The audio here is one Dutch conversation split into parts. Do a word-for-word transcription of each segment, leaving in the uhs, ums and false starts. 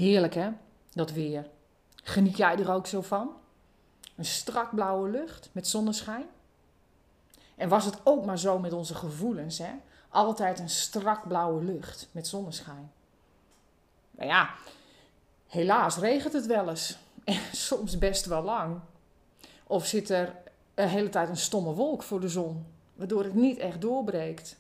Heerlijk hè, dat weer. Geniet jij er ook zo van? Een strak blauwe lucht met zonneschijn. En was het ook maar zo met onze gevoelens, hè? Altijd een strak blauwe lucht met zonneschijn. Nou ja, helaas regent het wel eens. En soms best wel lang. Of zit er de hele tijd een stomme wolk voor de zon, waardoor het niet echt doorbreekt.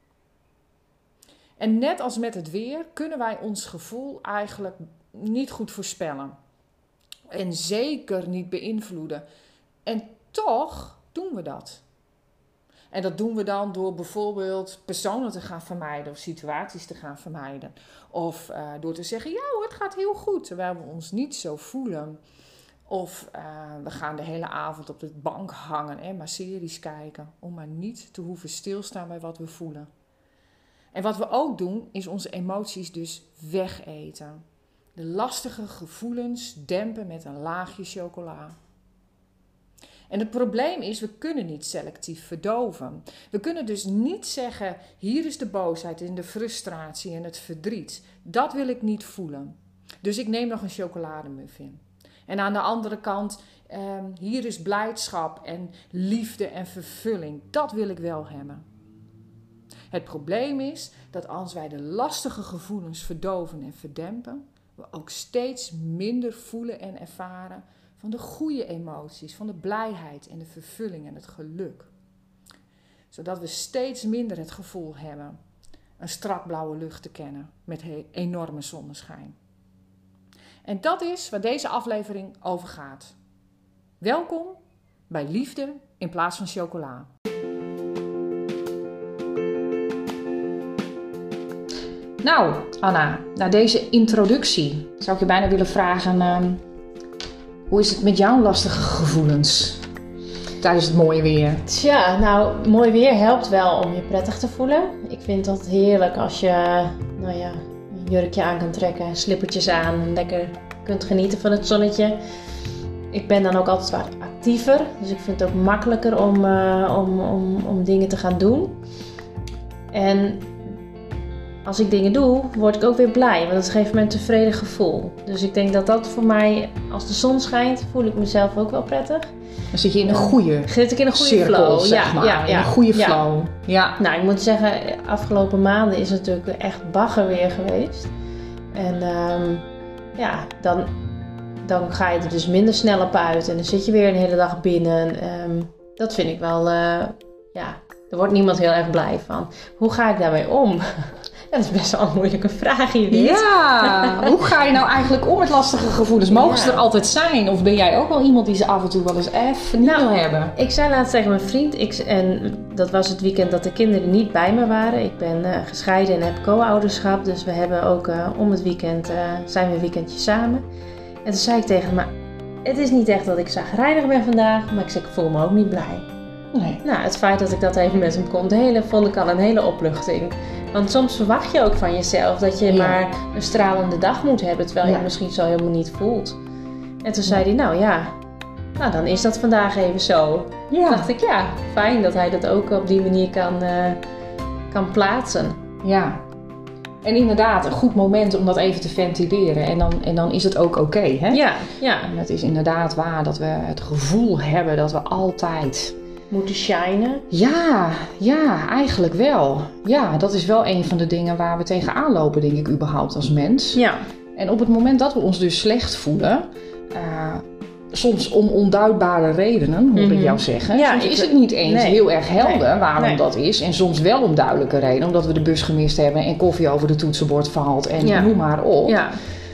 En net als met het weer kunnen wij ons gevoel eigenlijk niet goed voorspellen. En zeker niet beïnvloeden. En toch doen we dat. En dat doen we dan door bijvoorbeeld personen te gaan vermijden of situaties te gaan vermijden. Of uh, door te zeggen, ja hoor, het gaat heel goed, terwijl we ons niet zo voelen. Of uh, we gaan de hele avond op de bank hangen en maar series kijken, om maar niet te hoeven stilstaan bij wat we voelen. En wat we ook doen, is onze emoties dus wegeten. De lastige gevoelens dempen met een laagje chocola. En het probleem is, we kunnen niet selectief verdoven. We kunnen dus niet zeggen, hier is de boosheid en de frustratie en het verdriet. Dat wil ik niet voelen. Dus ik neem nog een chocolademuffin. En aan de andere kant, eh, hier is blijdschap en liefde en vervulling. Dat wil ik wel hebben. Het probleem is dat als wij de lastige gevoelens verdoven en verdempen, we ook steeds minder voelen en ervaren van de goede emoties, van de blijheid en de vervulling en het geluk. Zodat we steeds minder het gevoel hebben een strak blauwe lucht te kennen met enorme zonneschijn. En dat is waar deze aflevering over gaat. Welkom bij Liefde in plaats van chocola. Nou, Anna, na deze introductie zou ik je bijna willen vragen, uh, hoe is het met jouw lastige gevoelens tijdens het mooie weer? Tja, nou, mooi weer helpt wel om je prettig te voelen. Ik vind dat heerlijk als je, nou ja, een jurkje aan kan trekken, slippertjes aan en lekker kunt genieten van het zonnetje. Ik ben dan ook altijd wat actiever, dus ik vind het ook makkelijker om, uh, om, om, om dingen te gaan doen. En als ik dingen doe, word ik ook weer blij, want dat geeft me een tevreden gevoel. Dus ik denk dat dat voor mij, als de zon schijnt, voel ik mezelf ook wel prettig. Dan zit je in een goede Zit ik in een goede cirkel, flow, zeg ja, maar. ja, ja, in een goede ja. flow. Ja. Nou, ik moet zeggen, afgelopen maanden is het natuurlijk echt bagger weer geweest. En um, ja, dan, dan ga je er dus minder snel op uit en dan zit je weer een hele dag binnen. Um, dat vind ik wel, uh, ja, daar wordt niemand heel erg blij van. Hoe ga ik daarmee om? Ja, dat is best wel een moeilijke vraag hier. Ja, hoe ga je nou eigenlijk om met lastige gevoelens? Mogen ze Ja. er altijd zijn? Of ben jij ook wel iemand die ze af en toe wel eens even niet Nou, wil hebben? Ik zei laatst tegen mijn vriend, ik, en dat was het weekend dat de kinderen niet bij me waren. Ik ben uh, gescheiden en heb co-ouderschap, dus we hebben ook uh, om het weekend, uh, zijn we een weekendje samen. En toen zei ik tegen hem, maar het is niet echt dat ik chagrijnig ben vandaag, maar ik zeg, ik voel me ook niet blij. Nee. Nou, het feit dat ik dat even met hem kon delen, vond ik al een hele opluchting. Want soms verwacht je ook van jezelf dat je Ja. maar een stralende dag moet hebben, terwijl je Ja. het misschien zo helemaal niet voelt. En toen zei Ja. hij, nou ja, nou dan is dat vandaag even zo. Ja. Toen dacht ik, ja, fijn dat hij dat ook op die manier kan, uh, kan plaatsen. Ja. En inderdaad, een goed moment om dat even te ventileren. En dan, en dan is het ook oké, okay, hè? Ja, ja. En het is inderdaad waar dat we het gevoel hebben dat we altijd... Moeten shinen. Ja, ja, eigenlijk wel. Ja, dat is wel een van de dingen waar we tegenaan lopen, denk ik, überhaupt als mens. Ja. En op het moment dat we ons dus slecht voelen, uh, soms om onduidbare redenen, hoor Mm-hmm. ik jou zeggen. Ja, soms ik, is het niet eens nee. heel erg helder Nee. waarom Nee. dat is. En soms wel om duidelijke redenen, omdat we de bus gemist hebben en koffie over de toetsenbord valt en Ja. noem maar op. Ja.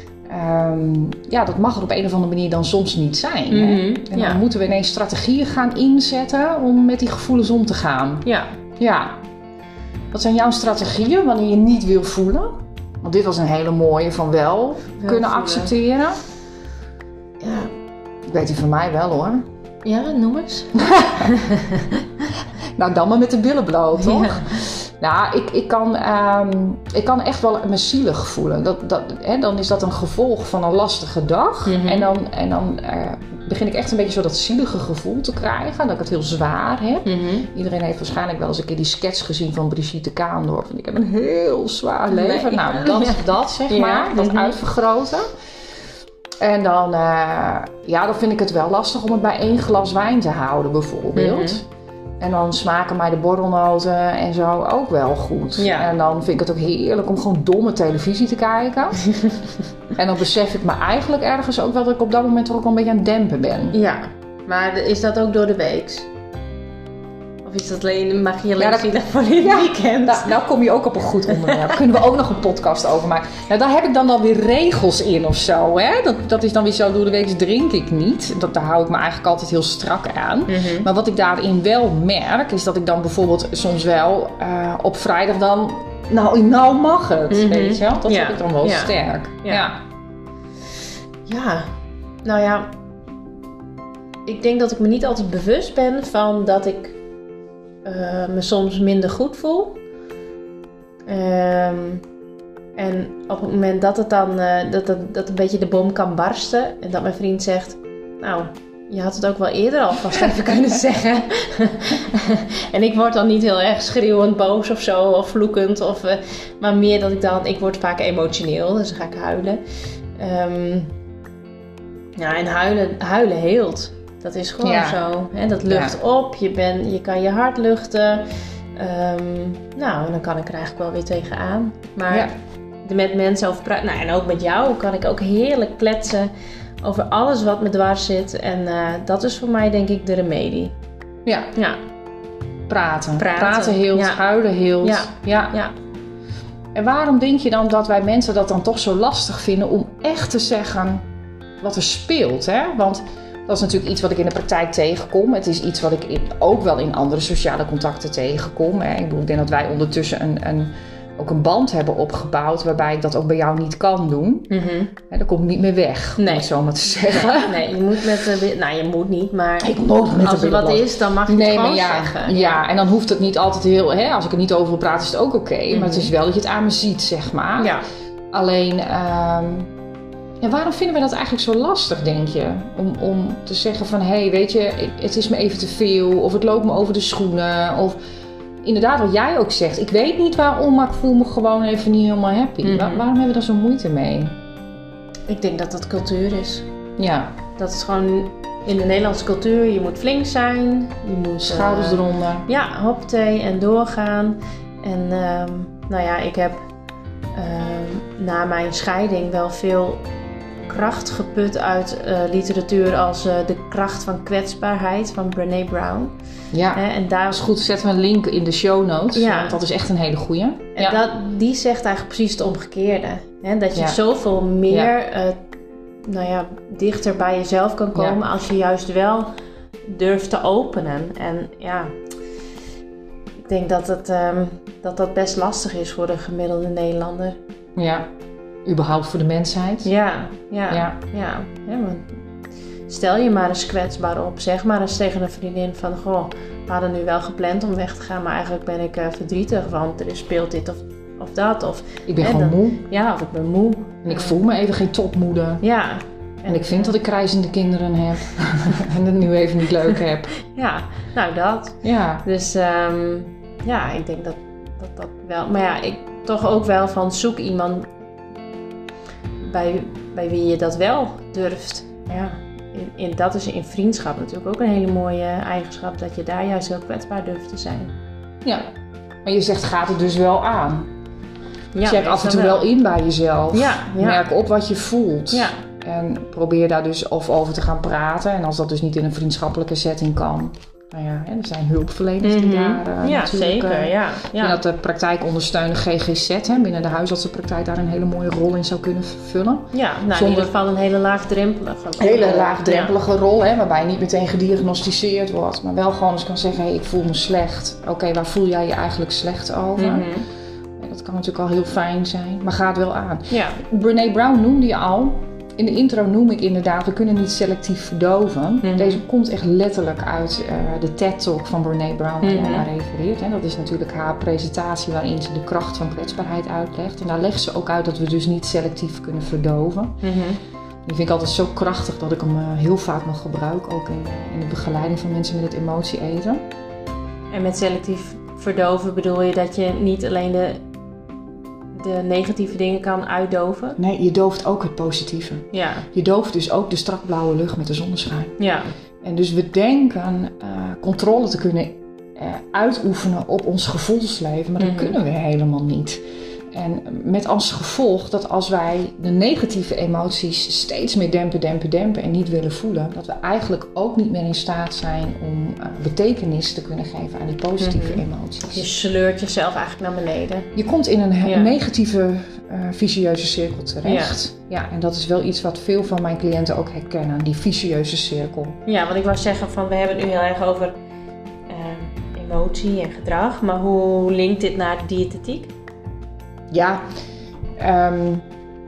Um, ja, dat mag er op een of andere manier dan soms niet zijn. Mm-hmm. Hè? En dan Ja. moeten we ineens strategieën gaan inzetten om met die gevoelens om te gaan. Ja. Ja. Wat zijn jouw strategieën wanneer je niet wil voelen? Want dit was een hele mooie van wel, Wel kunnen voelen. accepteren. Ja. Ik weet die van mij wel hoor. Ja, noem eens. Nou, dan maar met de billen bloot, toch? Ja. Nou, ik, ik, kan, um, ik kan echt wel me zielig voelen. Dat, dat, hè, dan is dat een gevolg van een lastige dag. Mm-hmm. En dan, en dan uh, begin ik echt een beetje zo dat zielige gevoel te krijgen. Dat ik het heel zwaar heb. Mm-hmm. Iedereen heeft waarschijnlijk wel eens een keer die sketch gezien van Brigitte Kaandorp. Ik heb een heel zwaar leven. Nee, nou, dat, dat zeg ja. maar. Dat mm-hmm. uitvergroten. En dan, uh, ja, dan vind ik het wel lastig om het bij één glas wijn te houden bijvoorbeeld. Mm-hmm. En dan smaken mij de borrelnoten en zo ook wel goed. Ja. En dan vind ik het ook heerlijk om gewoon domme televisie te kijken. En dan besef ik me eigenlijk ergens ook wel dat ik op dat moment toch ook wel een beetje aan het dempen ben. Ja, maar is dat ook door de week? Of is dat alleen, mag je alleen ja, zien voor in het ja, weekend? Nou, nou kom je ook op een goed onderwerp. Daar kunnen we ook nog een podcast over maken. Nou, daar heb ik dan dan weer regels in of zo. Hè? Dat, dat is dan weer zo, door de week drink ik niet. Dat, daar hou ik me eigenlijk altijd heel strak aan. Mm-hmm. Maar wat ik daarin wel merk, is dat ik dan bijvoorbeeld soms wel uh, op vrijdag dan... Nou, nou mag het, mm-hmm. weet je wel? Dat ja. vind ik dan wel ja. sterk. Ja. Ja. ja, nou ja... Ik denk dat ik me niet altijd bewust ben van dat ik... Uh, me soms minder goed voel. Um, en op het moment dat het dan uh, dat, dat, dat een beetje de bom kan barsten en dat mijn vriend zegt, nou, je had het ook wel eerder alvast even kunnen zeggen. En ik word dan niet heel erg schreeuwend, boos of zo, of vloekend, of, uh, maar meer dat ik dan, ik word vaak emotioneel, dus dan ga ik huilen. Um, ja, en huilen, huilen heelt. Dat is gewoon ja. zo. Hè? Dat lucht ja. op. Je, ben, je kan je hart luchten. Um, nou, en dan kan ik er eigenlijk wel weer tegenaan. Maar ja. met mensen over praten. Nou, en ook met jou kan ik ook heerlijk kletsen over alles wat me dwars zit. En uh, dat is voor mij denk ik de remedie. Ja. ja. Praten. Praten. Praten heelt. Ja. Huilen heelt. Ja. Ja. ja. En waarom denk je dan dat wij mensen dat dan toch zo lastig vinden om echt te zeggen wat er speelt? Hè? Want... Dat is natuurlijk iets wat ik in de praktijk tegenkom. Het is iets wat ik in, ook wel in andere sociale contacten tegenkom. Hè. Ik bedoel, ik denk dat wij ondertussen een, een, ook een band hebben opgebouwd... waarbij ik dat ook bij jou niet kan doen. Mm-hmm. Hè, dat komt niet meer weg, nee. om het zo maar te zeggen. Nee, je moet met de... Nou, je moet niet, maar... Ik moet met als er wat is, dan mag je nee, het gewoon ja, zeggen. Ja, en dan hoeft het niet altijd heel... Hè, als ik er niet over wil praten, is het ook oké. Okay, mm-hmm. Maar het is wel dat je het aan me ziet, zeg maar. Ja. Alleen... Um, Ja, waarom vinden we dat eigenlijk zo lastig, denk je? Om, om te zeggen van, hé, hey, weet je, het is me even te veel. Of het loopt me over de schoenen. Of inderdaad, wat jij ook zegt. Ik weet niet waarom, maar ik voel me gewoon even niet helemaal happy. Mm-hmm. Waar, waarom hebben we daar zo moeite mee? Ik denk dat dat cultuur is. Ja. Dat is gewoon in de Nederlandse cultuur. Je moet flink zijn. Je moet... Schouders uh, eronder. Ja, hopthee en doorgaan. En uh, nou ja, ik heb uh, na mijn scheiding wel veel... kracht geput uit uh, literatuur als uh, De kracht van kwetsbaarheid van Brené Brown. Ja, He, en daar... dat is goed. Zetten we een link in de show notes. Ja. Want dat is echt een hele goeie. En ja. dat, die zegt eigenlijk precies het omgekeerde. He, dat je ja. zoveel meer ja. uh, nou ja, dichter bij jezelf kan komen... Ja. als je juist wel durft te openen. En ja, ik denk dat het, um, dat, dat best lastig is voor de gemiddelde Nederlander. Ja. Überhaupt voor de mensheid. Ja, ja, ja. ja. ja maar stel je maar eens kwetsbaar op. Zeg maar eens tegen een vriendin van... Goh, we hadden nu wel gepland om weg te gaan... maar eigenlijk ben ik uh, verdrietig... want er speelt dit of, of dat. Of, ik ben gewoon dan, moe. Ja, of ik ben moe. En ik voel me even geen topmoeder. Ja. En, en ik vind dat ik krijzende kinderen heb. en het nu even niet leuk heb. Ja, nou dat. Ja. Dus um, ja, ik denk dat, dat dat wel... Maar ja, ik toch ook wel van zoek iemand... Bij, bij wie je dat wel durft. Ja, in, in, dat is in vriendschap natuurlijk ook een hele mooie eigenschap. Dat je daar juist heel kwetsbaar durft te zijn. Ja, maar je zegt gaat het dus wel aan. Ja, Check af en toe wel in bij jezelf. Ja, ja. Merk op wat je voelt. Ja. En probeer daar dus of over te gaan praten. En als dat dus niet in een vriendschappelijke setting kan... Nou ja, er zijn hulpverleners die mm-hmm. daar uh, ja, natuurlijk... Zeker, uh, ja. ja. dat de praktijkondersteunende G G Z hè, binnen de huisartsenpraktijk daar een hele mooie rol in zou kunnen vullen. Ja, nou Zonder... in ieder geval een hele laagdrempelige rol. Een hele laagdrempelige ja. rol, hè, waarbij je niet meteen gediagnosticeerd wordt. Maar wel gewoon eens kan zeggen, hey, ik voel me slecht. Oké, okay, waar voel jij je eigenlijk slecht over? Mm-hmm. Ja, dat kan natuurlijk al heel fijn zijn, maar ga het wel aan. Ja. Brené Brown noemde je al. in de intro noem ik inderdaad, we kunnen niet selectief verdoven. Mm-hmm. Deze komt echt letterlijk uit uh, de TED-talk van Brené Brown, waar Mm-hmm. jij naar refereert. Hè. Dat is natuurlijk haar presentatie waarin ze de kracht van kwetsbaarheid uitlegt. En daar legt ze ook uit dat we dus niet selectief kunnen verdoven. Mm-hmm. Die vind ik altijd zo krachtig dat ik hem uh, heel vaak nog gebruik. Ook in, in de begeleiding van mensen met het emotie eten. En met selectief verdoven bedoel je dat je niet alleen de, de negatieve dingen kan uitdoven? Nee, je dooft ook het positieve. Ja. Je dooft dus ook de strak blauwe lucht met de zonneschijn. Ja. En dus we denken uh, controle te kunnen uh, uitoefenen op ons gevoelsleven, maar dat Mm-hmm. kunnen we helemaal niet. En met als gevolg dat als wij de negatieve emoties steeds meer dempen, dempen, dempen en niet willen voelen, dat we eigenlijk ook niet meer in staat zijn om uh, betekenis te kunnen geven aan die positieve Mm-hmm. emoties. Je sleurt jezelf eigenlijk naar beneden. Je komt in een Ja. negatieve, uh, vicieuze cirkel terecht. Ja. ja, en dat is wel iets wat veel van mijn cliënten ook herkennen, die vicieuze cirkel. Ja, want ik wou zeggen van we hebben het nu heel erg over uh, emotie en gedrag, maar hoe linkt dit naar diëtetiek? Ja, um,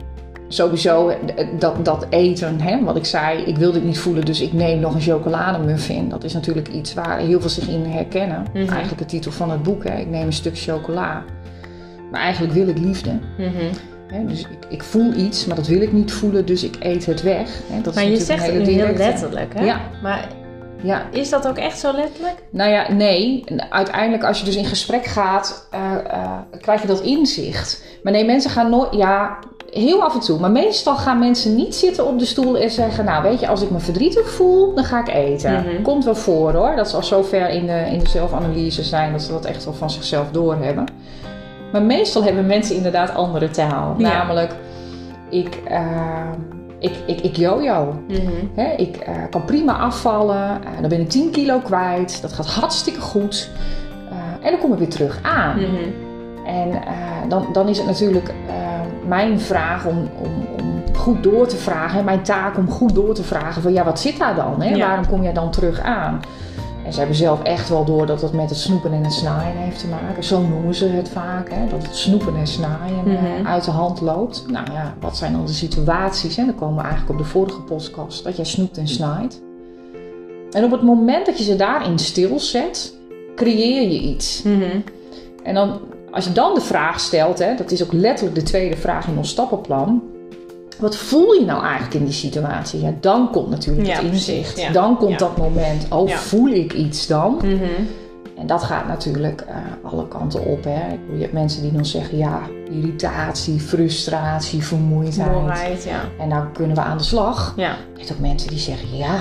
sowieso dat, dat eten, hè, wat ik zei, ik wil dit niet voelen, dus ik neem nog een chocolademuffin. Dat is natuurlijk iets waar heel veel zich in herkennen. Mm-hmm. Eigenlijk de titel van het boek, hè, ik neem een stuk chocola. Maar eigenlijk wil ik liefde. Mm-hmm. Hè, dus ik, ik voel iets, maar dat wil ik niet voelen, dus ik eet het weg. Hè, dat Maar is je natuurlijk zegt een het hele nu heel directe. letterlijk, hè? Ja. Maar Ja. is dat ook echt zo letterlijk? Nou ja, nee. Uiteindelijk als je dus in gesprek gaat, uh, uh, krijg je dat inzicht. Maar nee, mensen gaan nooit... Ja, heel af en toe. Maar meestal gaan mensen niet zitten op de stoel en zeggen... Nou, weet je, als ik me verdrietig voel, dan ga ik eten. Mm-hmm. Komt wel voor, hoor. Dat ze al zo ver in de, in de zelfanalyse zijn... dat ze dat echt wel van zichzelf doorhebben. Maar meestal hebben mensen inderdaad andere taal. Ja. Namelijk, ik... Uh, Ik, ik, ik jojo. Mm-hmm. He, ik uh, kan prima afvallen. Uh, dan ben ik tien kilo kwijt. Dat gaat hartstikke goed. Uh, en dan kom ik weer terug aan. Mm-hmm. En uh, dan, dan is het natuurlijk uh, mijn vraag om, om, om goed door te vragen. Mijn taak om goed door te vragen van ja, wat zit daar dan? Hè? Ja. Waarom kom jij dan terug aan? En ze hebben zelf echt wel door dat het met het snoepen en het snaaien heeft te maken. Zo noemen ze het vaak, hè? Dat het snoepen en snaaien Mm-hmm. uh, uit de hand loopt. Nou ja, wat zijn dan de situaties? Hè? Dan komen we eigenlijk op de vorige podcast, dat jij snoept en snaait. En op het moment dat je ze daarin stilzet, creëer je iets. Mm-hmm. En dan, als je dan de vraag stelt, hè, dat is ook letterlijk de tweede vraag in ons stappenplan. Wat voel je nou eigenlijk in die situatie? Ja, dan komt natuurlijk Ja, het inzicht. precies, ja. Dan komt Ja. dat moment. Oh, Ja. voel ik iets dan? Mm-hmm. En dat gaat natuurlijk uh, alle kanten op. Hè. Ik bedoel, je hebt mensen die dan zeggen, ja, irritatie, frustratie, vermoeidheid. Moorheid, ja. En daar kunnen we aan de slag. Ja. Je hebt ook mensen die zeggen, ja,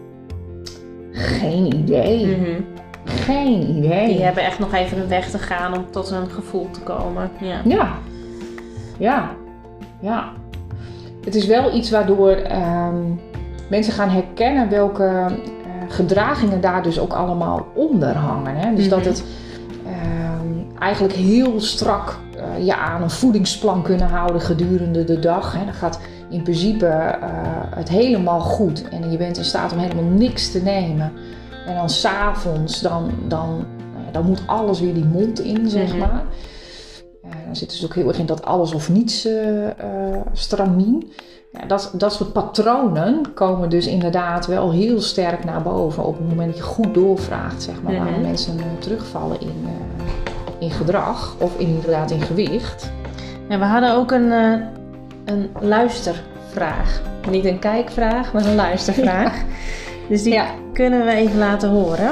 geen idee. Mm-hmm. Geen idee. Die hebben echt nog even een weg te gaan om tot een gevoel te komen. Ja. Ja, ja, ja. Het is wel iets waardoor um, mensen gaan herkennen welke uh, gedragingen daar dus ook allemaal onder hangen. Hè? Dus Mm-hmm. dat het um, eigenlijk heel strak uh, je aan een voedingsplan kunnen houden gedurende de dag. Hè? Dan gaat in principe uh, het helemaal goed en je bent in staat om helemaal niks te nemen. En dan 's avonds, dan, dan, uh, dan moet alles weer die mond in, zeg Mm-hmm. maar. Dan zit dus ook heel erg in dat alles of niets uh, uh, stramien. Ja, dat, dat soort patronen komen dus inderdaad wel heel sterk naar boven op het moment dat je goed doorvraagt, zeg maar, Mm-hmm. waarom mensen uh, terugvallen in, uh, in gedrag of inderdaad in gewicht. En we hadden ook een, uh, een luistervraag. Niet een kijkvraag, maar een luistervraag. Ja. Dus die ja. kunnen we even laten horen.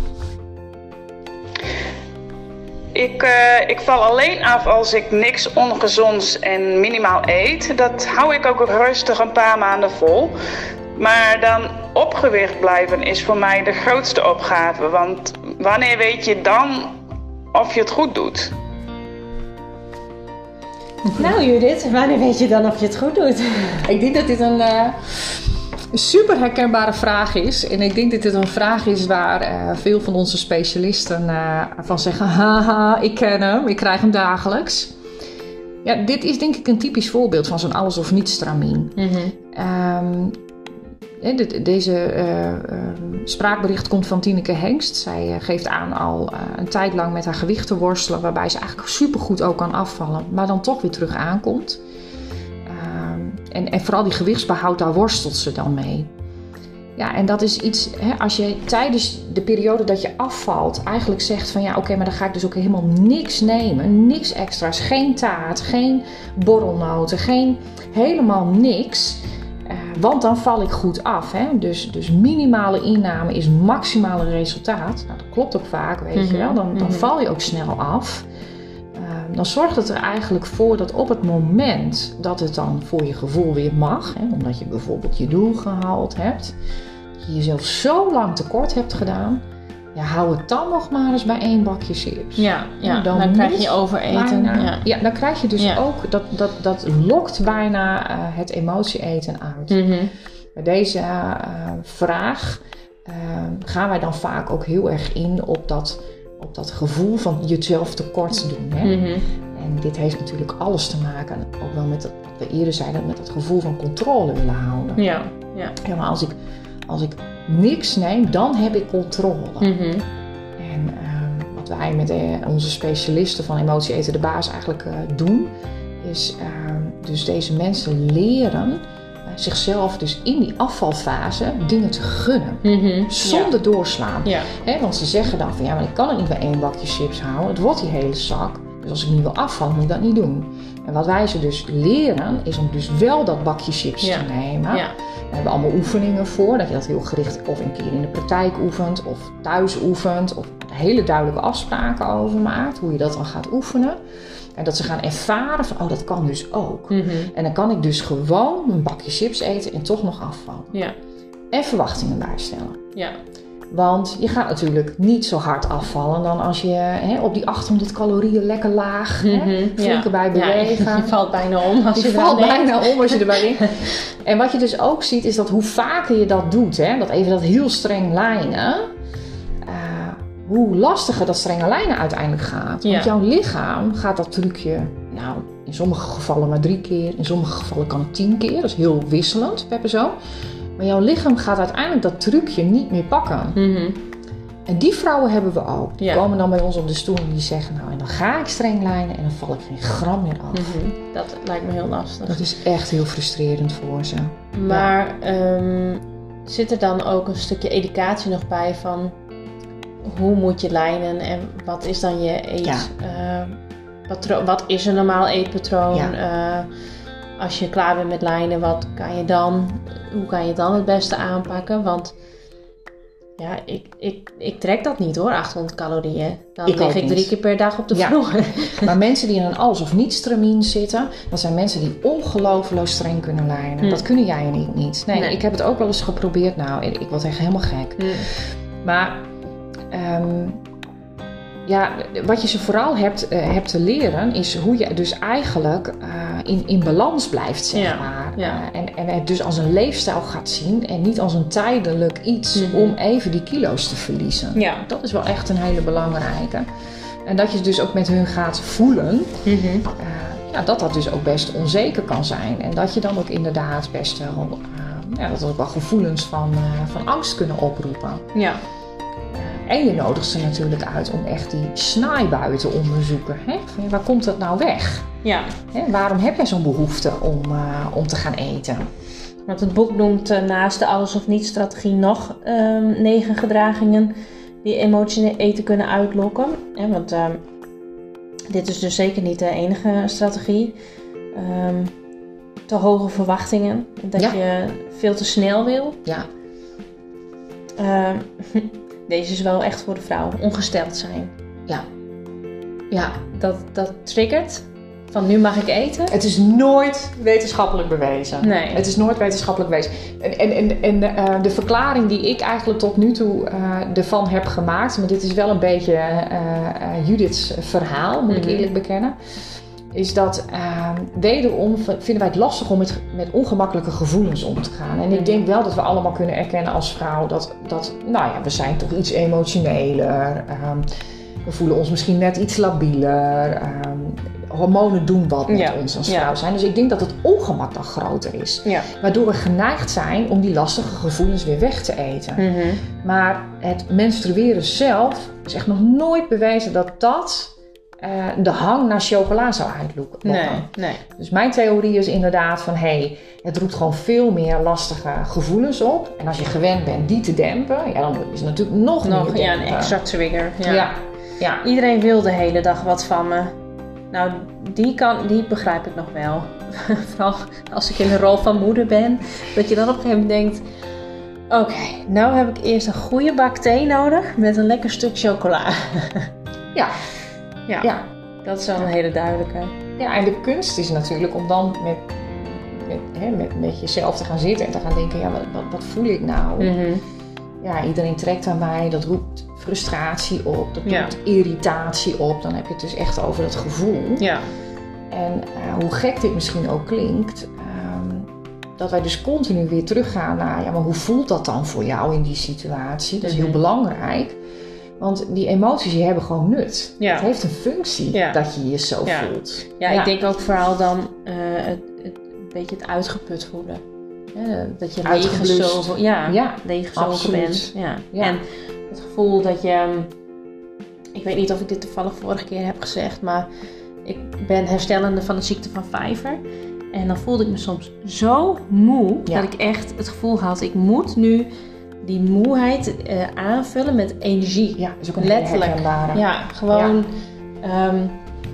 Ik, uh, ik val alleen af als ik niks ongezonds en minimaal eet. Dat hou ik ook rustig een paar maanden vol. Maar dan op gewicht blijven is voor mij de grootste opgave. Want wanneer weet je dan of je het goed doet? Nou Judith, wanneer weet je dan of je het goed doet? Ik denk dat dit een... Uh... Een super herkenbare vraag is. En ik denk dat dit een vraag is waar uh, veel van onze specialisten uh, van zeggen... Haha, ik ken hem, ik krijg hem dagelijks. Ja, dit is denk ik een typisch voorbeeld van zo'n alles of niets stramien. Mm-hmm. Um, de, deze uh, uh, spraakbericht komt van Tineke Hengst. Zij uh, geeft aan al uh, een tijd lang met haar gewicht te worstelen... waarbij ze eigenlijk supergoed ook kan afvallen... maar dan toch weer terug aankomt. en, en vooral die gewichtsbehoud, daar worstelt ze dan mee. Ja, en dat is iets, hè, als je tijdens de periode dat je afvalt eigenlijk zegt van ja, oké, okay, maar dan ga ik dus ook helemaal niks nemen. Niks extra's, geen taart, geen borrelnoten, geen helemaal niks. Uh, want dan val ik goed af. Hè? Dus, dus minimale inname is maximale resultaat. Nou, dat klopt ook vaak, weet mm-hmm. je wel. Dan, dan mm-hmm. val je ook snel af. Uh, dan zorgt het er eigenlijk voor dat op het moment dat het dan voor je gevoel weer mag, hè, omdat je bijvoorbeeld je doel gehaald hebt, dat je jezelf zo lang tekort hebt gedaan, ja, hou het dan nog maar eens bij één bakje chips. Ja, ja dan, dan krijg je overeten. Bijna, ja. ja, dan krijg je dus ja. ook, dat, dat, dat lokt bijna uh, het emotie-eten uit. Mm-hmm. Bij deze uh, vraag uh, gaan wij dan vaak ook heel erg in op dat, op dat gevoel van jezelf tekort doen. Hè? Mm-hmm. En dit heeft natuurlijk alles te maken, ook wel met, het, wat we eerder zeiden, met het gevoel van controle willen houden. Ja, ja. ja maar als ik, als ik niks neem, dan heb ik controle. Mm-hmm. En uh, wat wij met uh, onze specialisten van Emotie Eten de Baas eigenlijk uh, doen, is uh, dus deze mensen leren uh, zichzelf dus in die afvalfase dingen te gunnen. Mm-hmm. Zonder ja. doorslaan. Ja. He, want ze zeggen dan van ja, maar ik kan het niet bij één bakje chips houden. Het wordt die hele zak. Dus als ik nu wil afvallen, moet ik dat niet doen. En wat wij ze dus leren, is om dus wel dat bakje chips ja. te nemen. Ja. We hebben allemaal oefeningen voor, dat je dat heel gericht of een keer in de praktijk oefent, of thuis oefent, of hele duidelijke afspraken over maakt, hoe je dat dan gaat oefenen. En dat ze gaan ervaren van, oh, dat kan dus ook. Mm-hmm. En dan kan ik dus gewoon een bakje chips eten en toch nog afvallen. Ja. En verwachtingen bijstellen. Ja. Want je gaat natuurlijk niet zo hard afvallen dan als je hè, op die achthonderd calorieën lekker laag, mm-hmm. hè, flink erbij ja. bewegen. Ja, je valt bijna om als je, je valt bijna om als je erbij ligt. En wat je dus ook ziet is dat hoe vaker je dat doet, hè, dat even dat heel streng lijnen, uh, hoe lastiger dat strenge lijnen uiteindelijk gaat. Ja. Want jouw lichaam gaat dat trucje, nou in sommige gevallen maar drie keer, in sommige gevallen kan het tien keer. Dat is heel wisselend per persoon. Maar jouw lichaam gaat uiteindelijk dat trucje niet meer pakken. Mm-hmm. En die vrouwen hebben we ook. Die ja. komen dan bij ons op de stoel en die zeggen, nou en dan ga ik streng lijnen en dan val ik geen gram meer af. Mm-hmm. Dat lijkt me heel lastig. Dat is echt heel frustrerend voor ze. Maar ja. um, zit er dan ook een stukje educatie nog bij van hoe moet je lijnen en wat is dan je eet? Ja. Uh, patro- wat is een normaal eetpatroon? Ja. Uh, als je klaar bent met lijnen, wat kan je dan? Hoe kan je dan het beste aanpakken? Want ja, ik, ik, ik trek dat niet hoor, achthonderd calorieën. Dan ik lig ik drie niet. keer per dag op de ja. vloer. Maar mensen die in een alles of niets stramien zitten, dat zijn mensen die ongelooflijk streng kunnen lijnen. Hmm. Dat kunnen jij en ik niet. Nee, nee, ik heb het ook wel eens geprobeerd. Nou, ik word echt helemaal gek. Hmm. Maar um, ja, wat je ze vooral hebt, uh, hebt te leren is hoe je dus eigenlijk uh, in, in balans blijft, zeg ja, maar. Ja. Uh, en, en het dus als een leefstijl gaat zien en niet als een tijdelijk iets mm-hmm. om even die kilo's te verliezen. Ja. Dat is wel echt een hele belangrijke. En dat je dus ook met hun gaat voelen, mm-hmm. uh, ja, dat dat dus ook best onzeker kan zijn. En dat je dan ook inderdaad best wel, uh, ja, dat er ook wel gevoelens van, uh, van angst kunnen oproepen. Ja. En je nodigt ze natuurlijk uit om echt die snijbuien te onderzoeken. Hè? Van, waar komt dat nou weg? Ja. Hè? Waarom heb jij zo'n behoefte om, uh, om te gaan eten? Want het boek noemt uh, naast de alles of niet strategie nog um, negen gedragingen die emotie eten kunnen uitlokken. Hè? Want uh, dit is dus zeker niet de enige strategie. Um, te hoge verwachtingen. Dat ja. je veel te snel wil. Ja. Uh, Deze is wel echt voor de vrouw. Ongesteld zijn. Ja. Ja. Dat, dat triggert. Van nu mag ik eten. Het is nooit wetenschappelijk bewezen. Nee. Het is nooit wetenschappelijk bewezen. En, en, en, en uh, de verklaring die ik eigenlijk tot nu toe uh, ervan heb gemaakt. Maar dit is wel een beetje uh, uh, Judith's verhaal. Moet mm-hmm. ik eerlijk bekennen. Is dat uh, wederom vinden wij het lastig om met, met ongemakkelijke gevoelens om te gaan. En ik denk wel dat we allemaal kunnen erkennen als vrouw dat, dat nou ja, we zijn toch iets emotioneler. Um, we voelen ons misschien net iets labieler. Um, hormonen doen wat met ja. ons als vrouw zijn. Dus ik denk dat het ongemak dan groter is. Ja. Waardoor we geneigd zijn om die lastige gevoelens weer weg te eten. Mm-hmm. Maar het menstrueren zelf is echt nog nooit bewezen dat dat uh, de hang naar chocola zou uitlokken. Nee, nee. Dus mijn theorie is inderdaad van, hé, hey, het roept gewoon veel meer lastige gevoelens op. En als je gewend bent die te dempen, ja, dan is het natuurlijk nog, nog meer ja, dempen. een extra trigger. Ja. Ja, ja. Iedereen wil de hele dag wat van me. Nou, die, kan, die begrijp ik nog wel. Vooral als ik in de rol van moeder ben. Dat je dan op een gegeven moment denkt... Oké, okay, nou heb ik eerst een goede bak thee nodig met een lekker stuk chocola. Ja. Ja, ja. Dat is wel een hele duidelijke. Ja, en de kunst is natuurlijk om dan met, met, hè, met, met jezelf te gaan zitten en te gaan denken... Ja, wat, wat, wat voel ik nou? Mm-hmm. Ja, iedereen trekt aan mij, dat roept frustratie op, dat roept ja. irritatie op. Dan heb je het dus echt over dat gevoel. Ja. En uh, hoe gek dit misschien ook klinkt, um, dat wij dus continu weer teruggaan naar, ja, maar hoe voelt dat dan voor jou in die situatie? Dat is heel belangrijk, want die emoties die hebben gewoon nut. Ja. Het heeft een functie ja. dat je je zo ja. voelt. Ja, ja, ik denk ook vooral dan uh, het, het, een beetje het uitgeput voelen. Ja, dat je leeggezogen ja, ja, leeggezogen bent. Ja. Ja. En het gevoel dat je, ik weet niet of ik dit toevallig vorige keer heb gezegd, maar ik ben herstellende van de ziekte van Vijver. En dan voelde ik me soms zo moe, ja. dat ik echt het gevoel had, ik moet nu die moeheid uh, aanvullen met energie. Ja, dat is ook een letterlijk. Ja, gewoon ja. Um,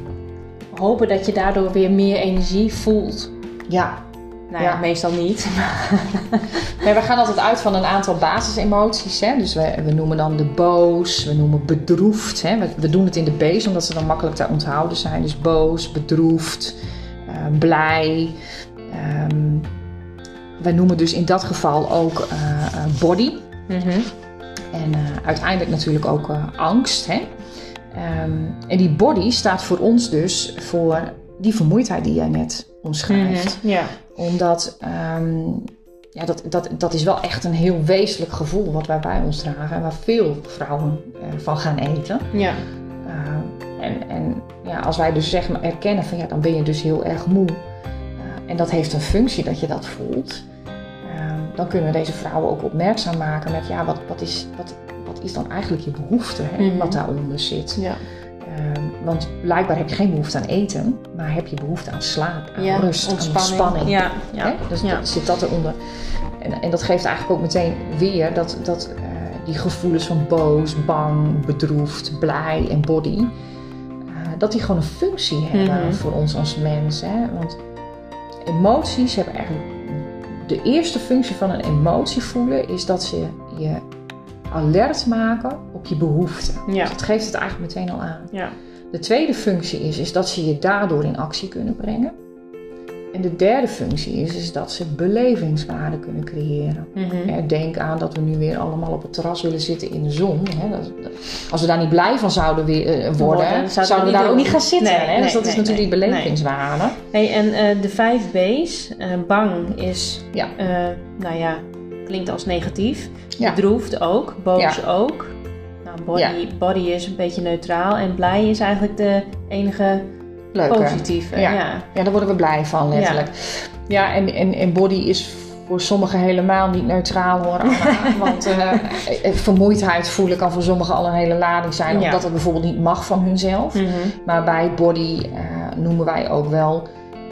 hopen dat je daardoor weer meer energie voelt. Ja. Nou ja, ja, meestal niet. Nee, we gaan altijd uit van een aantal basisemoties. Hè? Dus we, we noemen dan de boos, we noemen bedroefd. Hè? We, we doen het in de B's omdat ze dan makkelijk te onthouden zijn. Dus boos, bedroefd, uh, blij. Um, we noemen dus in dat geval ook uh, uh, body. Mm-hmm. En uh, uiteindelijk natuurlijk ook uh, angst. Hè? Um, en die body staat voor ons dus voor die vermoeidheid die jij net omschrijft. Mm-hmm. Ja. Omdat um, ja, dat, dat, dat is wel echt een heel wezenlijk gevoel wat wij bij ons dragen. En waar veel vrouwen uh, van gaan eten. Ja. Uh, en en ja, als wij dus zeg maar erkennen van ja, dan ben je dus heel erg moe. Uh, en dat heeft een functie dat je dat voelt. Uh, dan kunnen we deze vrouwen ook opmerkzaam maken met ja, wat, wat, is, wat, wat is dan eigenlijk je behoefte? Hè, mm-hmm. Wat daaronder zit. Ja. Uh, want blijkbaar heb je geen behoefte aan eten, maar heb je behoefte aan slaap, aan ja, rust, ontspanning. aan ontspanning. Ja, ja. Hè? Dus ja. dat, zit dat eronder. En, en dat geeft eigenlijk ook meteen weer dat, dat uh, die gevoelens van boos, bang, bedroefd, blij en body, uh, dat die gewoon een functie hebben mm-hmm. voor ons als mens. Hè? Want emoties hebben eigenlijk, de eerste functie van een emotie voelen is dat ze je alert maken op je behoeften. Ja. Dus dat geeft het eigenlijk meteen al aan. Ja. De tweede functie is, is dat ze je daardoor in actie kunnen brengen. En de derde functie is, is dat ze belevingswaarde kunnen creëren. Mm-hmm. Denk aan dat we nu weer allemaal op het terras willen zitten in de zon. Als we daar niet blij van zouden weer, uh, worden, worden zouden we daar doen. ook niet gaan zitten. Nee, hè? nee, dus dat nee, is natuurlijk nee, die belevingswaarde. Nee. Hey, en uh, de vijf B's, uh, bang is, ja. uh, nou ja, klinkt als negatief. Ja. Bedroefd ook, boos ja. ook. Nou, body, ja. body is een beetje neutraal en blij is eigenlijk de enige Leuke. positieve. Ja. Ja. ja, daar worden we blij van letterlijk. Ja, ja en, en, en body is voor sommigen helemaal niet neutraal hoor. Anna, want uh, vermoeidheid voelen kan voor sommigen al een hele lading zijn. Omdat ja. het bijvoorbeeld niet mag van hunzelf. Mm-hmm. Maar bij body uh, noemen wij ook wel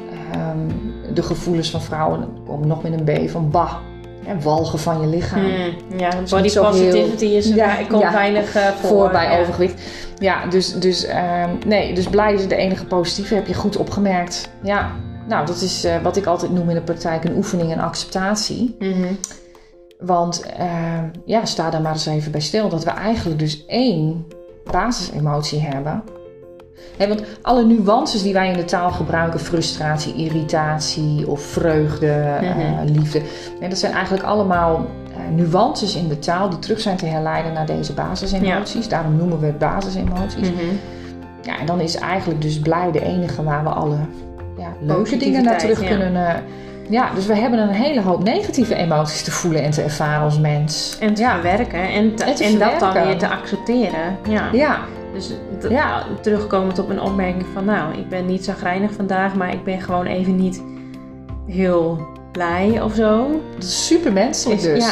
um, de gevoelens van vrouwen. Dan komen nog met een B van bah. En walgen van je lichaam. Mm, ja, body positivity heel, is ja, komt ja, weinig uh, voor. voor bij ja. overgewicht. Ja, dus, dus, um, nee, dus blij is de enige positieve. Heb je goed opgemerkt. Ja, nou, dat is uh, wat ik altijd noem in de praktijk een oefening en acceptatie. Mm-hmm. Want uh, ja, sta daar maar eens even bij stil. Dat we eigenlijk dus één basisemotie hebben. He, want alle nuances die wij in de taal gebruiken, frustratie, irritatie of vreugde, mm-hmm. uh, liefde. En dat zijn eigenlijk allemaal uh, nuances in de taal die terug zijn te herleiden naar deze basisemoties. Ja. Daarom noemen we het basisemoties. Mm-hmm. Ja, en dan is eigenlijk dus blij de enige waar we alle ja, leuke dingen naar terug ja. kunnen. Uh, ja, dus we hebben een hele hoop negatieve emoties te voelen en te ervaren als mens. En te ja. verwerken en, te, en, te en verwerken. Dat dan weer te accepteren. Ja. ja. Dus d- ja. terugkomend op een opmerking van nou, ik ben niet chagrijnig vandaag, maar ik ben gewoon even niet heel blij of zo. Dat is super menselijk dus. Ja.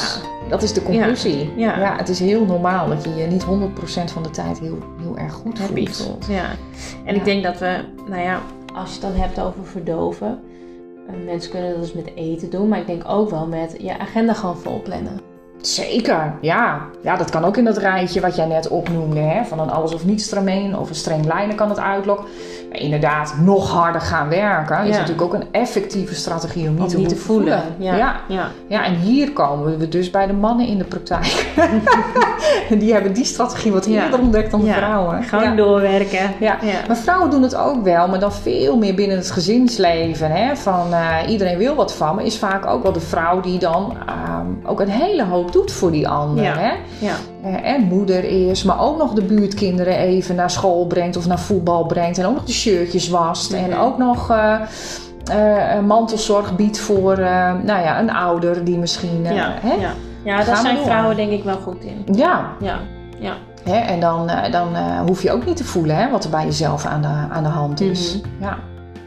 Dat is de conclusie. Ja. Ja. Ja, het is heel normaal dat je je niet honderd procent van de tijd heel, heel erg goed Happy voelt. voelt. Ja. En Ja. ik denk dat we, nou ja, als je het dan hebt over verdoven. Uh, mensen kunnen dat dus met eten doen. Maar ik denk ook wel met je agenda gewoon vol plannen. Zeker, ja. Ja, dat kan ook in dat rijtje wat jij net opnoemde. Hè? Van een alles of niets stramien of een streng lijnen kan het uitlokken. Maar inderdaad, nog harder gaan werken is Ja. natuurlijk ook een effectieve strategie om niet, Om te, niet te voelen. voelen. Ja. Ja. Ja. Ja, en hier komen we dus bij de mannen in de praktijk. En die hebben die strategie wat Ja. eerder ontdekt dan de Ja. vrouwen. Gewoon Ja. doorwerken. Ja. Ja. Maar vrouwen doen het ook wel, maar dan veel meer binnen het gezinsleven. Hè? Van uh, iedereen wil wat van me, is vaak ook wel de vrouw die dan um, ook een hele hoop doet voor die ander. Ja. Hè? Ja. Uh, en moeder is, maar ook nog de buurtkinderen even naar school brengt of naar voetbal brengt. En ook nog de shirtjes wast. Mm-hmm. En ook nog uh, uh, mantelzorg biedt voor uh, nou ja, een ouder die misschien... Uh, Ja. hè? Ja. Ja, daar Gaan we zijn door. vrouwen denk ik wel goed in. Ja. Ja. Ja. Hè? En dan, uh, dan uh, hoef je ook niet te voelen hè, wat er bij jezelf aan de, aan de hand is. Mm-hmm. Ja.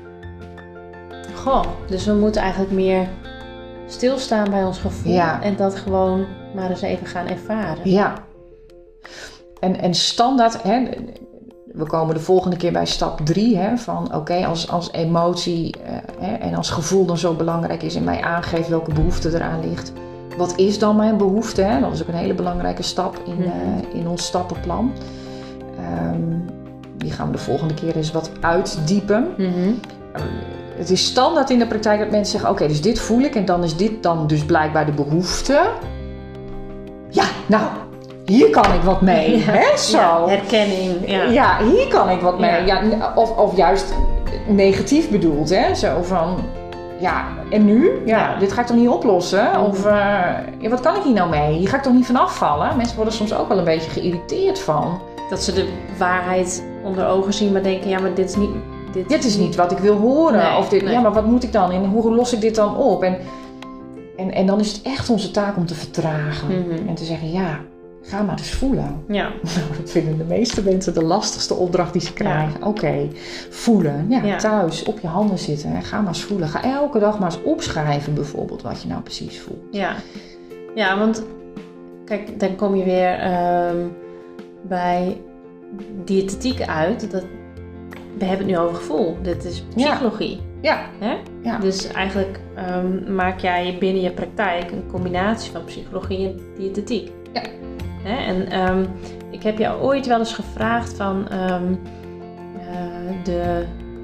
Goh, dus we moeten eigenlijk meer stilstaan bij ons gevoel. Ja. En dat gewoon maar eens even gaan ervaren. Ja. En, en standaard, hè, we komen de volgende keer bij stap drie, hè, van oké, okay, als, als emotie uh, hè, en als gevoel dan zo belangrijk is en mij aangeeft welke behoefte eraan ligt. Wat is dan mijn behoefte? Hè? Dat is ook een hele belangrijke stap in, Mm-hmm. uh, in ons stappenplan. Um, die gaan we de volgende keer eens wat uitdiepen. Mm-hmm. Uh, het is standaard in de praktijk dat mensen zeggen, oké, okay, dus dit voel ik en dan is dit dan dus blijkbaar de behoefte. Ja, nou, hier kan ik wat mee. Ja. Hè? Zo. Ja, herkenning. Ja. Ja, hier kan ik wat mee. Ja. Ja, of, of juist negatief bedoeld, hè? Zo van, ja, en nu? Ja, Ja. dit ga ik toch niet oplossen? Mm. Of, uh, ja, wat kan ik hier nou mee? Hier ga ik toch niet van afvallen? Mensen worden soms ook wel een beetje geïrriteerd van. Dat ze de waarheid onder ogen zien, maar denken, ja, maar dit is niet... Dit, Dit is niet wat ik wil horen. Nee, of dit, nee. ja, maar wat moet ik dan? En hoe los ik dit dan op? En, en, en dan is het echt onze taak om te vertragen. Mm-hmm. En te zeggen, ja, ga maar eens voelen. Ja. Nou, dat vinden de meeste mensen de lastigste opdracht die ze krijgen. Ja. Oké, okay, voelen. Ja, Ja. thuis, op je handen zitten. Hè. Ga maar eens voelen. Ga elke dag maar eens opschrijven bijvoorbeeld wat je nou precies voelt. Ja. Ja, want kijk, dan kom je weer um, bij diëtetiek uit. Dat, we hebben het nu over gevoel. Dit is psychologie. Ja. Hè? Ja. Dus eigenlijk um, maak jij binnen je praktijk een combinatie van psychologie en diëtetiek. Ja. Hè? En um, ik heb je ooit wel eens gevraagd van um, uh, de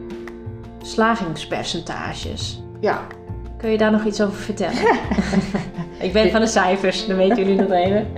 slagingspercentages. Ja. Kun je daar nog iets over vertellen? Ik ben van de cijfers, dan weten jullie dat even.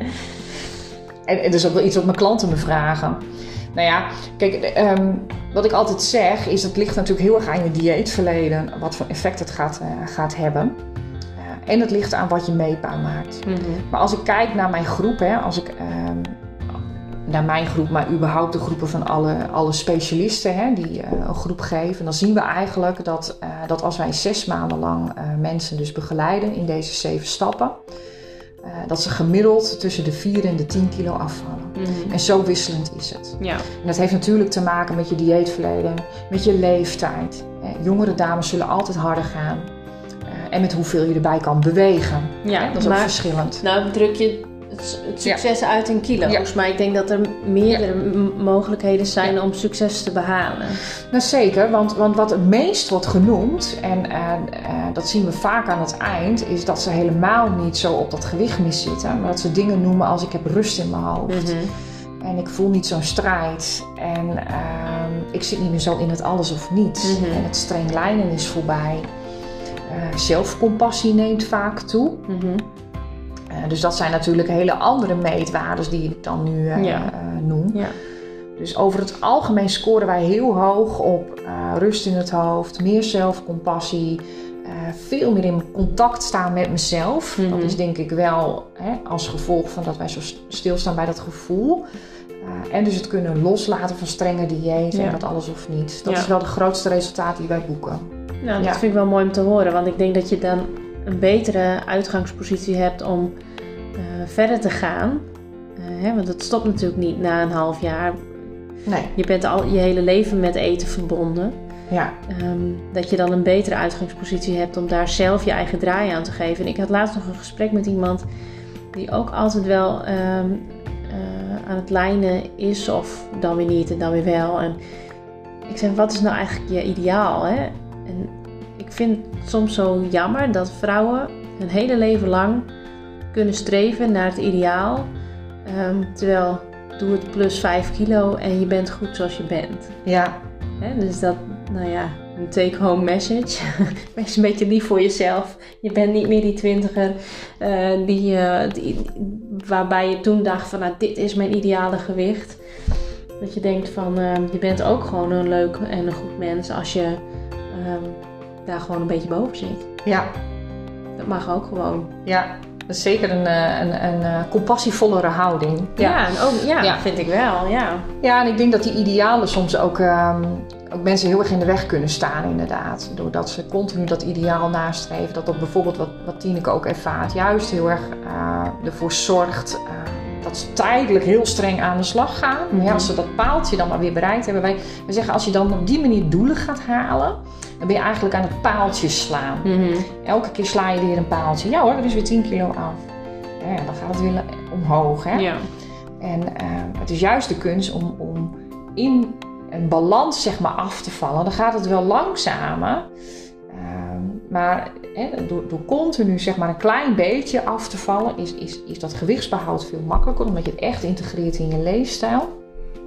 En het is ook wel iets wat mijn klanten me vragen. Nou ja, kijk, um, wat ik altijd zeg is dat het ligt natuurlijk heel erg aan je dieetverleden. Wat voor effect het gaat, uh, gaat hebben. Uh, en het ligt aan wat je meetbaar maakt. Mm-hmm. Maar als ik kijk naar mijn groep, hè, als ik um, naar mijn groep, maar überhaupt de groepen van alle, alle specialisten hè, die uh, een groep geven, dan zien we eigenlijk dat, uh, dat als wij zes maanden lang uh, mensen dus begeleiden in deze zeven stappen, uh, dat ze gemiddeld tussen de vier en de tien kilo afvallen. Mm-hmm. En zo wisselend is het. Ja. En dat heeft natuurlijk te maken met je dieetverleden, met je leeftijd. Jongere dames zullen altijd harder gaan. Uh, en met hoeveel je erbij kan bewegen. Ja, Hè? Dat is maar, ook verschillend. Nou druk je het, het succes ja. uit in kilo's. Ja. Maar ik denk dat er meerdere ja. m- mogelijkheden zijn ja. om succes te behalen. Nou zeker, want, want wat het meest wordt genoemd, en uh, uh, dat zien we vaak aan het eind, is dat ze helemaal niet zo op dat gewicht miszitten. Maar dat ze dingen noemen als ik heb rust in mijn hoofd. Mm-hmm. En ik voel niet zo'n strijd. En uh, ik zit niet meer zo in het alles of niets. Mm-hmm. En het streng lijnen is voorbij. Uh, zelfcompassie neemt vaak toe. Mm-hmm. Uh, dus dat zijn natuurlijk hele andere meetwaardes die ik dan nu uh, ja. uh, noem. Ja. Dus over het algemeen scoren wij heel hoog op uh, rust in het hoofd, meer zelfcompassie, uh, veel meer in contact staan met mezelf. Mm-hmm. Dat is denk ik wel hè, als gevolg van dat wij zo stilstaan bij dat gevoel. Uh, en dus het kunnen loslaten van strenge dieeten ja. en dat alles of niet. Dat ja. is wel de grootste resultaat die wij boeken. Nou, dat ja. vind ik wel mooi om te horen, want ik denk dat je dan een betere uitgangspositie hebt om uh, verder te gaan. Uh, hè, want het stopt natuurlijk niet na een half jaar. Nee. Je bent al je hele leven met eten verbonden. Ja. Um, dat je dan een betere uitgangspositie hebt om daar zelf je eigen draai aan te geven. En ik had laatst nog een gesprek met iemand die ook altijd wel um, uh, aan het lijnen is of dan weer niet en dan weer wel. En ik zeg, wat is nou eigenlijk je ideaal? Hè? En ik vind het soms zo jammer dat vrouwen hun hele leven lang kunnen streven naar het ideaal. Um, terwijl, doe het plus vijf kilo en je bent goed zoals je bent. Ja. Hè? Dus dat, nou ja, een take-home message. Wees een beetje lief voor jezelf. Je bent niet meer die twintiger uh, die, uh, die, waarbij je toen dacht van, nou, dit is mijn ideale gewicht. Dat je denkt van, uh, je bent ook gewoon een leuk en een goed mens als je um, daar gewoon een beetje boven zit. Ja. Dat mag ook gewoon. Ja, dat is zeker een, een, een, een compassievollere houding. Ja, ja, en ook, ja, ja, vind ik wel, ja. Ja, en ik denk dat die idealen soms ook, um, ook mensen heel erg in de weg kunnen staan inderdaad. Doordat ze continu dat ideaal nastreven. Dat dat bijvoorbeeld, wat, wat Tineke ook ervaart, juist heel erg uh, ervoor zorgt uh, dat ze tijdelijk heel streng aan de slag gaan. Mm-hmm. Maar ja, als ze dat paaltje dan maar weer bereikt hebben. Wij, wij zeggen, als je dan op die manier doelen gaat halen, dan ben je eigenlijk aan het paaltje slaan. Mm-hmm. Elke keer sla je weer een paaltje. Ja hoor, er is weer tien kilo af. Ja, dan gaat het weer omhoog. Hè? Ja. En uh, het is juist de kunst om, om in een balans zeg maar, af te vallen. Dan gaat het wel langzamer. Uh, maar hè, door, door continu zeg maar, een klein beetje af te vallen, is, is, is dat gewichtsbehoud veel makkelijker. Omdat je het echt integreert in je leefstijl.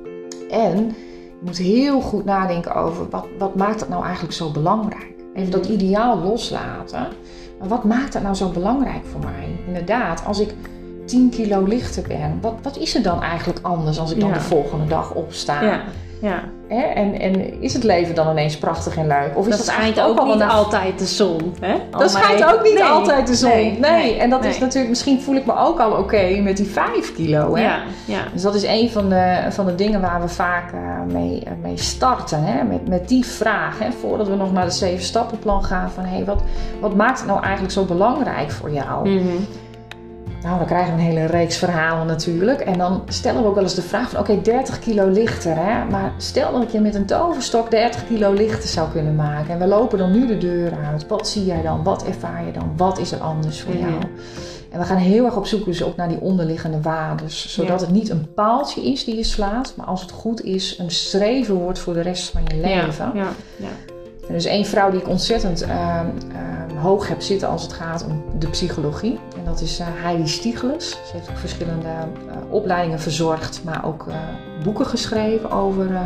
En je moet heel goed nadenken over wat, wat maakt dat nou eigenlijk zo belangrijk. Even dat ideaal loslaten. Maar wat maakt dat nou zo belangrijk voor mij? Inderdaad, als ik tien kilo lichter ben, wat, wat is er dan eigenlijk anders als ik dan ja. de volgende dag opsta? Ja. Ja. Hè? En, en is het leven dan ineens prachtig en leuk? Of is dat schijnt ook, ook niet na... altijd de zon. Hè? Dat schijnt ook niet nee. altijd de zon. Nee, nee. nee. En dat nee. is natuurlijk, misschien voel ik me ook al oké okay met die vijf kilo. Hè? Ja. Ja. Dus dat is een van de, van de dingen waar we vaak uh, mee, uh, mee starten. Hè? Met, met die vraag. Hè? Voordat we nog naar de zeven stappenplan gaan. Van, hey, wat, wat maakt het nou eigenlijk zo belangrijk voor jou? Mm-hmm. Nou, dan krijgen we een hele reeks verhalen natuurlijk. En dan stellen we ook wel eens de vraag van, oké, okay, dertig kilo lichter, hè? Maar stel dat ik je met een toverstok dertig kilo lichter zou kunnen maken. En we lopen dan nu de deur uit. Wat zie jij dan? Wat ervaar je dan? Wat is er anders voor jou? Mm-hmm. En we gaan heel erg op zoek dus ook naar die onderliggende waardes. Zodat ja. het niet een paaltje is die je slaat, maar als het goed is, een streven wordt voor de rest van je leven. Ja, ja, ja. En dus één vrouw die ik ontzettend uh, uh, hoog heb zitten als het gaat om de psychologie. En dat is uh, Heidi Stieglitz. Ze heeft ook verschillende uh, opleidingen verzorgd, maar ook uh, boeken geschreven over uh, uh,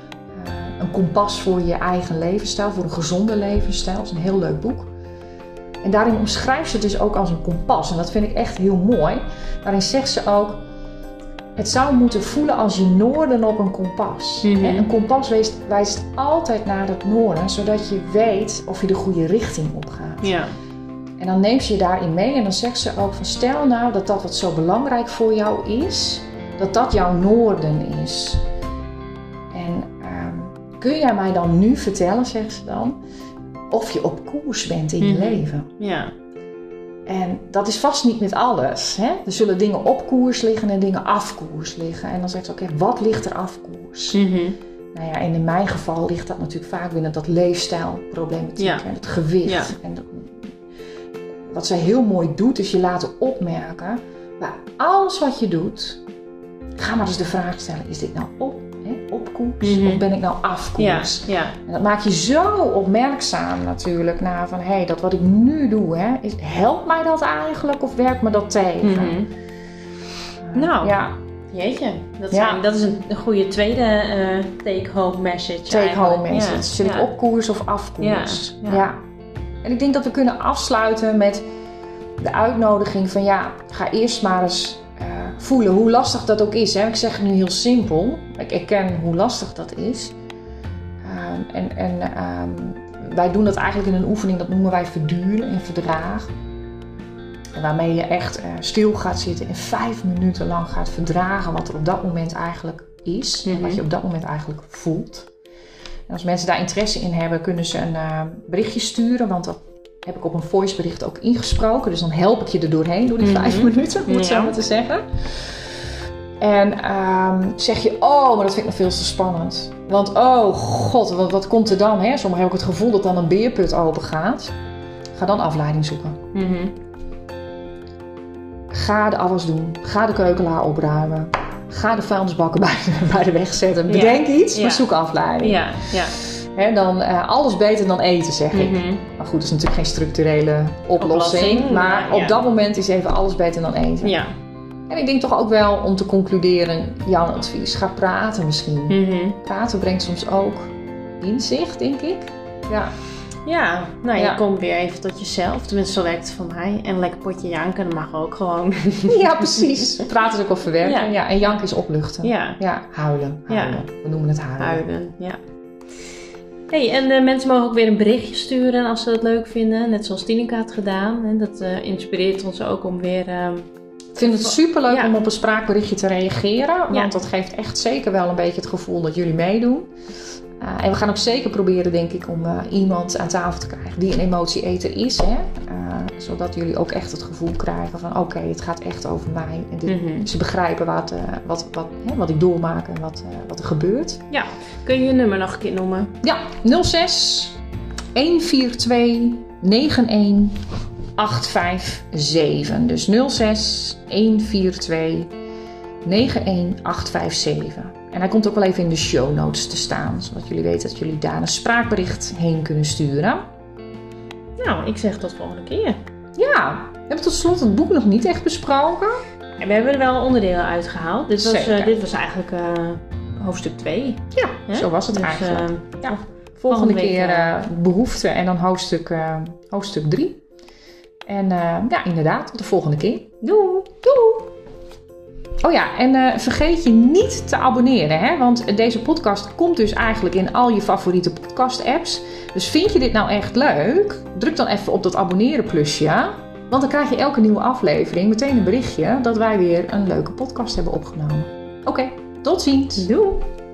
een kompas voor je eigen levensstijl, voor een gezonde levensstijl. Dat is een heel leuk boek. En daarin omschrijft ze het dus ook als een kompas. En dat vind ik echt heel mooi. Daarin zegt ze ook, het zou moeten voelen als je noorden op een kompas. Mm-hmm. Een kompas wijst, wijst altijd naar het noorden, zodat je weet of je de goede richting op gaat. Ja. En dan neemt ze je daarin mee en dan zegt ze ook van, stel nou dat dat wat zo belangrijk voor jou is, dat dat jouw noorden is. En um, kun jij mij dan nu vertellen, zegt ze dan, of je op koers bent in mm-hmm. je leven? Ja. En dat is vast niet met alles. Hè? Er zullen dingen op koers liggen en dingen af koers liggen. En dan zegt ze, oké, okay, wat ligt er af koers? Mm-hmm. Nou ja, en in mijn geval ligt dat natuurlijk vaak binnen dat leefstijlproblematiek. Ja. En het gewicht. Ja. En de, wat zij heel mooi doet, is je laten opmerken, bij alles wat je doet, ga maar eens de vraag stellen, is dit nou op, hè, op koers mm-hmm. of ben ik nou af koers? Ja. Ja. En dat maakt je zo opmerkzaam natuurlijk naar van, hé, hey, dat wat ik nu doe, hè, is, helpt mij dat eigenlijk of werkt me dat tegen? Mm-hmm. Uh, nou, ja. Jeetje, dat, zijn, ja. dat is een, een goede tweede uh, take-home message. Take-home message. Ja. Zit ja. ik op koers of af koers? Ja. Ja. ja. En ik denk dat we kunnen afsluiten met de uitnodiging van, ja, ga eerst maar eens uh, voelen hoe lastig dat ook is. Hè? Ik zeg het nu heel simpel. Ik erken hoe lastig dat is. Um, en en um, wij doen dat eigenlijk in een oefening, dat noemen wij verduren en verdragen. En waarmee je echt uh, stil gaat zitten en vijf minuten lang gaat verdragen wat er op dat moment eigenlijk is. Mm-hmm. En wat je op dat moment eigenlijk voelt. En als mensen daar interesse in hebben, kunnen ze een uh, berichtje sturen. Want dat heb ik op een voicebericht ook ingesproken. Dus dan help ik je er doorheen door die mm-hmm. vijf minuten, om het ja. zo maar te zeggen. En um, zeg je, oh, maar dat vind ik nog veel te spannend. Want, oh god, wat, wat komt er dan? Hè? Sommigen hebben ook het gevoel dat dan een beerput open gaat. Ga dan afleiding zoeken. Mm-hmm. ga de afwas doen. Ga de keukenla opruimen. Ga de vuilnisbakken bij de, bij de weg zetten. Bedenk ja. iets, Ja. maar zoek afleiding. Ja, ja. He, dan uh, alles beter dan eten, zeg ik. Mm-hmm. Maar goed, dat is natuurlijk geen structurele oplossing. Oplossing, maar maar, op ja. dat moment is even alles beter dan eten. Ja. En ik denk toch ook wel om te concluderen, jouw advies, ga praten misschien. Mm-hmm. Praten brengt soms ook inzicht, denk ik. Ja. Ja, nou je Ja. komt weer even tot jezelf. Tenminste, zo werkt het voor mij. En een lekker potje janken, dat mag ook gewoon. Ja, precies. Praten is ook wel verwerken. Ja. Ja. En janken is opluchten. Ja, Ja, huilen. huilen. We noemen het huilen. huilen, ja. Hey, en de mensen mogen ook weer een berichtje sturen als ze dat leuk vinden. Net zoals Tineke had gedaan. En dat uh, inspireert ons ook om weer... Uh, Ik vind het superleuk Ja. om op een spraakberichtje te reageren. Want Ja. dat geeft echt zeker wel een beetje het gevoel dat jullie meedoen. Uh, en we gaan ook zeker proberen, denk ik, om uh, iemand aan tafel te krijgen die een emotieeter is. Hè? Uh, zodat jullie ook echt het gevoel krijgen van oké, okay, het gaat echt over mij. En dit, mm-hmm. ze begrijpen wat, uh, wat, wat, hè, wat ik doormaak en wat, uh, wat er gebeurt. Ja, kun je je nummer nog een keer noemen? Ja, nul zes een vier twee negen een acht vijf zeven. Dus nul zes een vier twee negen een acht vijf zeven. En hij komt ook wel even in de show notes te staan. Zodat jullie weten dat jullie daar een spraakbericht heen kunnen sturen. Nou, ik zeg tot volgende keer. Ja, we hebben tot slot het boek nog niet echt besproken. En we hebben er wel onderdelen uitgehaald. Dit was, Zeker. uh, dit was eigenlijk uh, hoofdstuk twee. Ja, Hè? zo was het Dus, eigenlijk. Uh, Ja. vol- Volgende week, keer uh, uh, behoefte en dan hoofdstuk, uh, hoofdstuk drie. En uh, ja, inderdaad, tot de volgende keer. Doei! Doei! Oh ja, en uh, vergeet je niet te abonneren, hè? Want deze podcast komt dus eigenlijk in al je favoriete podcast-apps. Dus vind je dit nou echt leuk? Druk dan even op dat abonneren plusje. Want dan krijg je elke nieuwe aflevering meteen een berichtje dat wij weer een leuke podcast hebben opgenomen. Oké, okay, tot ziens! Doei!